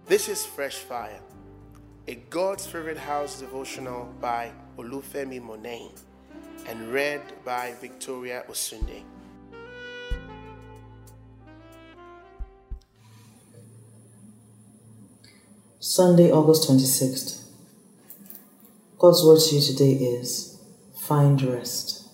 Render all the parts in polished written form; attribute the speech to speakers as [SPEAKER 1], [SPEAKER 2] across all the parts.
[SPEAKER 1] This is Fresh Fire, a God's Favorite House devotional by Olufemi Monet and read by Victoria Osunde.
[SPEAKER 2] Sunday, August 26th. God's word to you today is, find rest.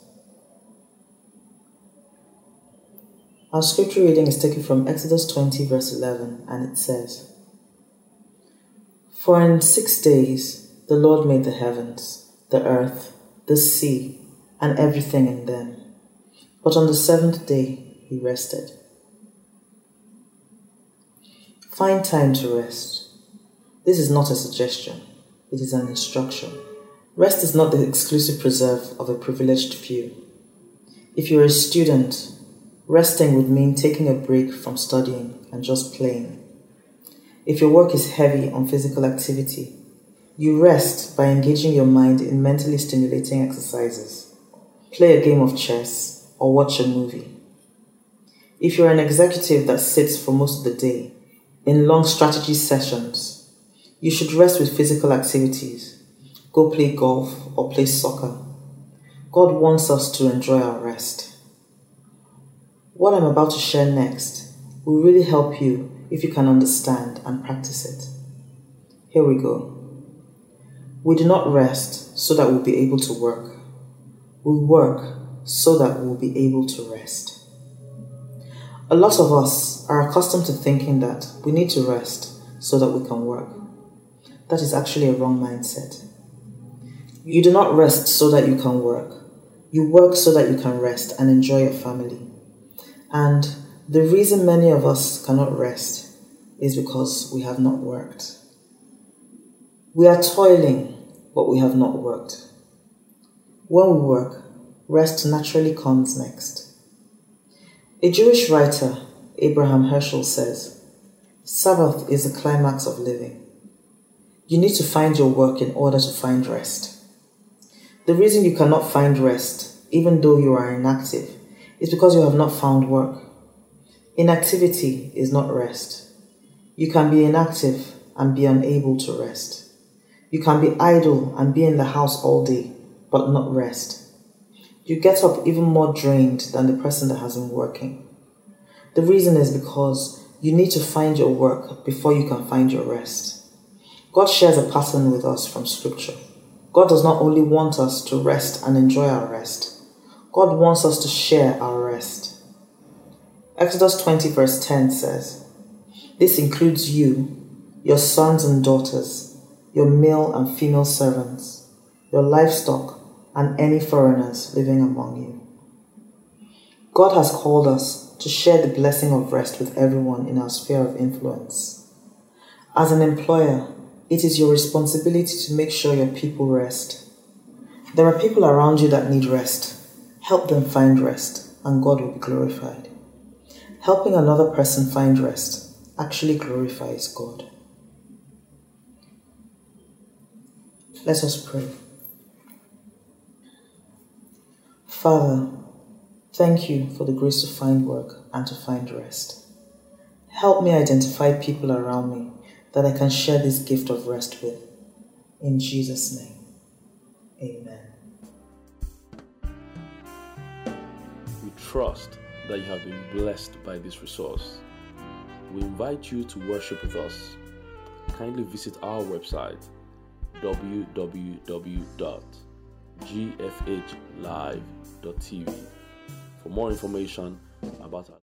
[SPEAKER 2] Our scripture reading is taken from Exodus 20 verse 11, and it says, For in 6 days the Lord made the heavens, the earth, the sea, and everything in them. But on the seventh day he rested. Find time to rest. This is not a suggestion, it is an instruction. Rest is not the exclusive preserve of a privileged few. If you're a student, resting would mean taking a break from studying and just playing. If your work is heavy on physical activity, you rest by engaging your mind in mentally stimulating exercises. Play a game of chess or watch a movie. If you're an executive that sits for most of the day in long strategy sessions, you should rest with physical activities. Go play golf or play soccer. God wants us to enjoy our rest. What I'm about to share next will really help you if you can understand and practice it. Here we go. We do not rest so that we'll be able to work. We work so that we'll be able to rest. A lot of us are accustomed to thinking that we need to rest so that we can work. That is actually a wrong mindset. You do not rest so that you can work. You work so that you can rest and enjoy your family. And the reason many of us cannot rest is because we have not worked. We are toiling, but we have not worked. When we work, rest naturally comes next. A Jewish writer, Abraham Heschel, says, Sabbath is the climax of living. You need to find your work in order to find rest. The reason you cannot find rest, even though you are inactive, is because you have not found work. Inactivity is not rest. You can be inactive and be unable to rest. You can be idle and be in the house all day, but not rest. You get up even more drained than the person that has been working. The reason is because you need to find your work before you can find your rest. God shares a pattern with us from Scripture. God does not only want us to rest and enjoy our rest. God wants us to share our rest. Exodus 20 verse 10 says, This includes you, your sons and daughters, your male and female servants, your livestock, and any foreigners living among you. God has called us to share the blessing of rest with everyone in our sphere of influence. As an employer, it is your responsibility to make sure your people rest. There are people around you that need rest. Help them find rest, and God will be glorified. Helping another person find rest actually glorifies God. Let us pray. Father, thank you for the grace to find work and to find rest. Help me identify people around me that I can share this gift of rest with. In Jesus' name, amen.
[SPEAKER 3] We trust that you have been blessed by this resource. We invite you to worship with us. Kindly visit our website www.gfhlive.tv for more information about our